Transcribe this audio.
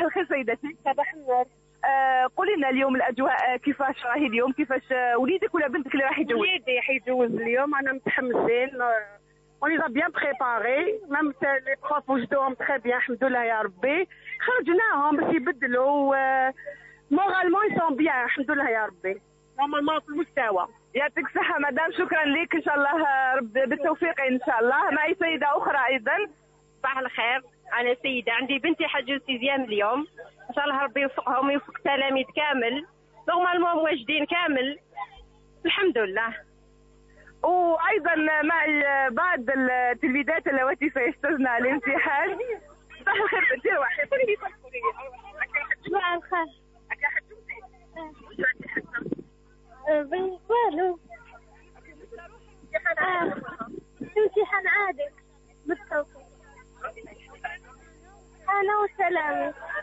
الخير سيدتي. صباح النور. قولي لنا اليوم الاجواء كيفاش راهي اليوم؟ كيفاش وليدك ولا بنتك اللي راح يجوز؟ وليدي حيجوز اليوم، انا متحمسين. On les a bien préparés, même les profs وجدوهم très bien الحمد لله يا ربي. خرجناهم باش يبدلوا مورالمون يسون بيان الحمد لله يا ربي. نورمالمون في المستوى. يعطيك الصحة مدام، شكرا لك، ان شاء الله بالتوفيق ان شاء الله. معي سيدة اخرى ايضا. صباح الخير، انا سيدة عندي بنتي حجوز سيزيام اليوم، ان شاء الله ربي يوفقهم ويوفق التلاميذ كامل، نورمالمون مواجدين كامل الحمد لله. وايضا معي بعض التلميذات اللواتي سيجتزن الامتحان. صباح الخير بنتي، روحي قولي لي صباح الخير. والو امتحان عادي بالتوفيق. انا وسلامي.